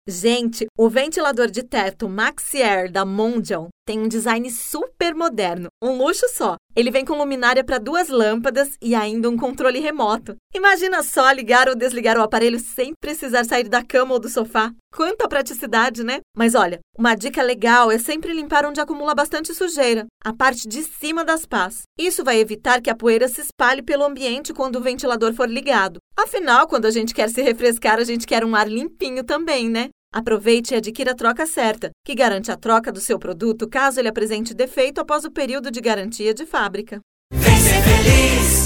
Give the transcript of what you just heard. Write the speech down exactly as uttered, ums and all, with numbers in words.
Gente, o ventilador de teto Maxiair da Mondial tem um design super moderno, um luxo só. Ele vem com luminária para duas lâmpadas e ainda um controle remoto. Imagina só ligar ou desligar o aparelho sem precisar sair da cama ou do sofá. Quanta praticidade, né? Mas olha, uma dica legal é sempre limpar onde acumula bastante sujeira, a parte de cima das pás. Isso vai evitar que a poeira se espalhe pelo ambiente quando o ventilador for ligado. Afinal, quando a gente quer se refrescar, a gente quer um ar limpinho também, né? Aproveite e adquira a troca certa, que garante a troca do seu produto caso ele apresente defeito após o período de garantia de fábrica. Vem ser feliz!